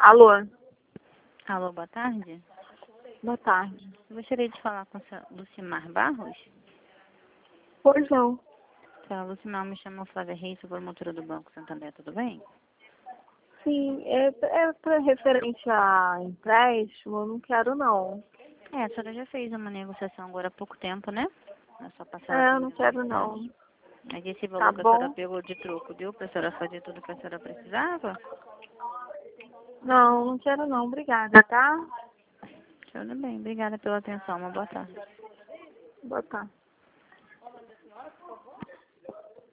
Alô? Alô, boa tarde. Boa tarde. Eu gostaria de falar com a senhora Lucimar Barros. Pois não. Senhora Lucimar, me chama Flávia Reis, sou promotora do Banco Santander, tudo bem? Sim, é para referente a empréstimo, eu não quero não. A senhora já fez uma negociação agora há pouco tempo, né? Na sua passagem. Eu não quero não. Mas esse Tá valor que a senhora bom? pegou de troco, deu para a senhora fazer tudo que a senhora precisava? Não, não quero não. Obrigada, tá? Tudo bem, obrigada pela atenção, uma boa tarde. Boa tarde.